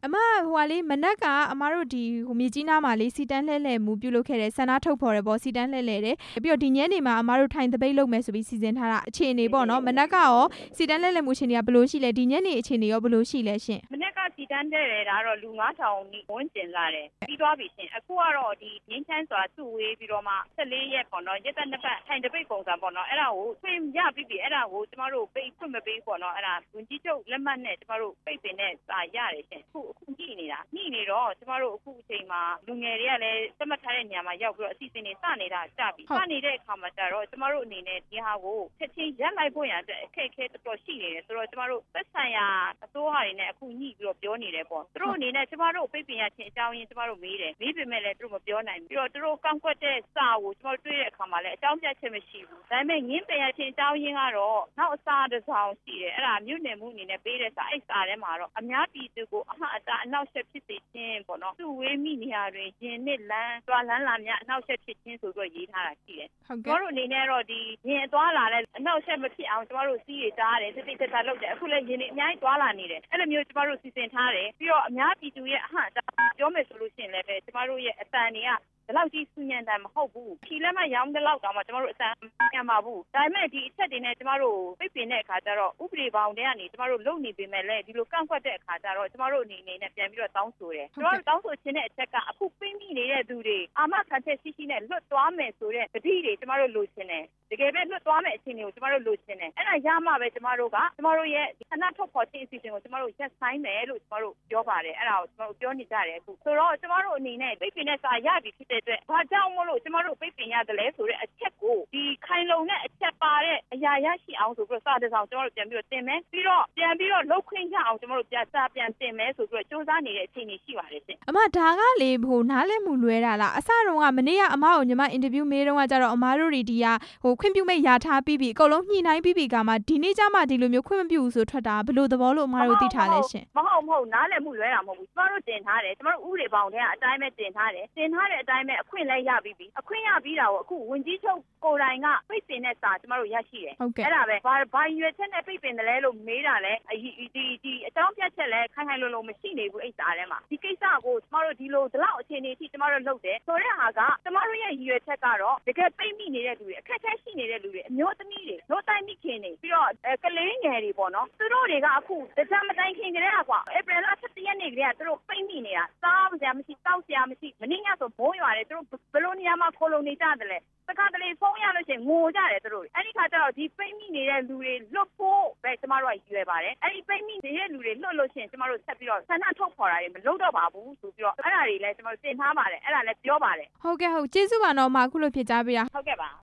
အမဟိုကလေမနက်ကအမတို့ဒီဟိုမြေကြီးနားမှာလေစီတန်းလှဲလှဲမှုပြုလုပ်ခဲ့တယ်ဆန္ဒထုတ်ဖော်တယ်ပေါ့စီတန်းလှဲလှဲတယ်ပြီးတော့ဒီညနေမှာအမတို့ထိုင်တပိတ်လုပ်မယ်ဆိုပြီးစီစဉ်ထားတာအခြေအနေပေါ့နော်မနက်ကရောစီတန်းလှဲလှဲမှုအခြေအနေကဘယ်လိုရှိလဲဒီညနေအခြေအနေရောဘယ်လိုရှိလဲရှင်မနက်ကစီတန်းတဲ့တယ်ဒါတော့လူ9000နီးဝန်းကျင်လာတယ်ပြီးသွားပြီရှင်အခုကတော့ဒီငင်းချမ်းစွာစုဝေးပြီးတော့မှ14ရက်ပေါ့နော်ရက်သက်နှစ်ပတ်ထိုင်တပိတ်ပုံစံပေါ့နော်အဲ့ဒါကိုဖွင့်ရပြီးပြီအဲ့ဒါကိုကျမတို့ပိတ်ဖွင့်မပေးပေါ့နော်အဲ့ဒါဝန်ကြီးချုပ်လက်မှတ်နဲ့ကျမတို့ပိတ်ပင်နဲ့စာရတယ်ရှင်အခုညှိနေတာညှိနေတော့ကျမတို့အခုအချိန်မှာလူငယ်တွေကလည်းသတ်မှတ်ထားတဲ့နေရာမှာရောက်ပြီးတော့အစီအစဉ်တွေစနေတာကြပြီစနေတဲ့အခါမှာကျတော့ကျမတို့အနေနဲ့ဒီဟာကိုချက်ချင်းရပ်လိုက်ဖို့ရတဲ့အခက်အခဲတော်တော်ရှိနေတယ်ဆိုတော့ကျမတို့သက်ဆိုင်ရာအစိုးရတွေနဲ့အခုညှိပြီးတော့ပြောနေတယ်ပေါ့သူတို့အနေနဲ့ကျမတို့ပိတ်ပင်ရခြင်းအကြောင်းရင်းကျမတို့မေးပေမဲ့လည်းသူတို့မပြောနိုင်ဘူးပြီးတော့သူတို့ကန့်ကွက်တဲ့စာကိုကျမတို့တွေ့တဲ့အခါမှာလည်းအကြောင်းပြချက်မရှိဘူးဒါပေမဲ့ငင်းပယ်ရခြင်းအကြောင်းရင်းကတော့နောက်အစားတစ်စောင်ရှိတယ်အဲ့ဒါမြို့နယ်မှုအနေနဲ့ပေးတဲ့စာအဲ့စာထဲမှာတော့အများပြည်သူကိုအဟအတာအနောက်ဆက်ဖြစ်စေခြင်းပေါ့နော်သူ့ဝေးမိနေရာတွင်ရင်နစ်လန်းသွားလန်းလာများအနောက်ဆက်ဖြစ်ခြင်းဆိုပြီးရေးထားတာရှိတယ်ကျမတို့အနေနဲ့တော့ဒီရင်သွားလာတဲ့အနောက်ဆက်မဖြစ်အောင်ကျမတို့စီးရတားတယ်တိတိကျကျလုပ်တယ်အခုလည်းရင်တွေအများကြီးသွားလာနေတယ်အဲ့လိုမျိုးကျမတို့စီစဉ်ထားတယ်ပြီးတော့အများပြည်သူရဲ့အဟအတာပြောမယ်ဆိုလို့ရှိရင်လည်းပဲကျမတို့ရဲ့အတန်တွေကဒီလောက်ကြီးစူညံတယ်မဟုတ်ဘူးခီလက်မရောင်းတဲ့လောက်တောင်မှကျမတို့အတန်ညံပါဘူးဒါပေမဲ့ဒီအချက်တွေနဲ့ကျမတို့ပြပင်တဲ့အခါကျတော့ဥပဒေဘောင်တွေကနေကျမတို့လုပ်နေပေမဲ့လည်းဒီလိုကန့်ကွက်တဲ့အခါကျတော့ကျမတို့အနေနဲ့ပြန်ပြီးတော့တောင်းဆိုတယ်ကျမတို့တောင်းဆိုခြင်းတဲ့အချက်ကအခုပြင်းမိနေတဲ့သူတွေအာမခံချက်ရှိရှိနဲ့လွတ်သွားမယ်ဆိုတဲ့ပဋိတွေကျမတို့လိုချင်တယ်တကယ်ပဲလွတ်သွားမယ့်အခြေအနေကိုကျမတို့လိုချင်တယ်အဲ့ဒါရမှပဲကျမတို့ကကျမတို့ရဲ့ဆန္ဒထုတ်ဖော်ခြင်းအစီအစဉ်ကိုကျမတို့ရက်ဆိုင်မယ်လို့ကျမတို့ပြောပါတယ်အဲ့ဒါကိုကျမတို့ပြောနေကြတယ်အခုဆိုတော့ကျမတို့အနေနဲ့ပြပင်တဲ့စာရပြီဖြစ်တဲ့အတွက်ဘာကြောင့်မလို့ကျမတို့ပြပင်ရတယ်လဲဆိုတဲ့အချက်ကိုဒီခိုင်လုံတဲ့အချက်ပါတဲ့အရာရရှိအောင်ဆိုပြီးတော့စာတစ်စောင်ကျမတို့ပြန်ပြီးတော့တင်မယ်ပြီးတော့လောက်ခွင့်ရအောင်ကျမတို့ပြန်တင်မယ်ဆိုပြီးတော့စူးစမ်းနေတဲ့အခြေအနေရှိပါတယ်ရှင်အမဒါကလေဟိုနားလည်မှုလွဲတာလားအစတုန်းကမနေ့ကအမကိုညီမအင်တာဗျူးမေးတုန်းကကြတော့အမတို့တွေဒီကဟိုခွင့်ပြုမိတ်ရထားပြီးပြီအကုန်လုံးညှိနှိုင်းပြီးပြီကမှဒီနေ့ကျမှဒီလိုမျိုးခွင့်မပြုဘူးဆိုထွက်တာဘယ်လိုသဘောလို့အမတို့သိထားလဲရှင်မဟုတ်နားလည်မှုလွဲတာမဟုတ်ဘူးကျမတို့တင်ထားတယ်ကျမတို့ဥပဒေဘောင်ထဲကအတိုင်းပဲတင်ထားတဲ့အတိုင်းပဲအခွင့်လည်းရပြီးပြီအခွင့်ရပြီးတာကိုအခုဝန်ကြီးချုပ်ကိုယ်တိုင်ကပိတ်ပင်တဲ့စာကျမတို့ရရှိတယ်အဲ့ဒါပဲဘာရွေချက်နဲ့ပိတ်ပင်တယ်လဲလို့မေးတာလဲဒီအကြောင်းပြချက်လဲခိုင်လုံမရှိနေဘူးအဲ့စာထဲမှာဒီကိစ္စကိုကျမတို့ဒီလောက်အခြေအနေအထိကျမတို့လုပ်တယ်ဆိုတဲ့ဟာကကျမတို့ရဲ့ရည်ရွယ်ချက်ကတော့တကယ်ပိတ်မိနေတဲ့လူတွေအခက်အခဲရှိနေတဲ့လူတွေအမျိုးသမီးတွေတို့တိုင်းမိခင်တွေပြီးတော့ကလေးငယ်တွေပေါ့နော်သူတို့တွေကအခုတကြမတိုင်ခင်ကလေးကွာဧပြီလ17ရက်နေ့ကလေးကသူတို့ပိတ်မိနေတာစားစရာမရှိတောက်စရာမရှိမင်းညဆိုမိုးရွာတယ်သူတို့ဘယ်လိုနေရာမှာခိုလုံနေကြတယ်လဲတခါတလေဖုန်းရလို့ရှိရင်ငိုကြတယ်သူတို့အဲ့ဒီခါကျတော့ဒီပိတ်မိနေတဲ့လူတွေလွတ်ဖို့ပဲကျမတို့ကရွယ်ပါတယ်အဲ့ဒီပိတ်မိနေတဲ့လူတွေလွတ်လို့ရှိရင်ကျမတို့ဆက်ပြီးတော့ဆန္ဒထုတ်ဖော်တာတွေမလုပ်တော့ပါဘူးဆိုပြီးတော့အဲ့ဒါတွေလည်းကျမတို့တင်ထားပါတယ်အဲ့ဒါလည်းပြောပါတယ်ဟုတ်ကဲ့ကျေးဇူးပါတော့မအခုလို့ဖြစ်ကြပေးတာဟုတ်ကဲ့ပါ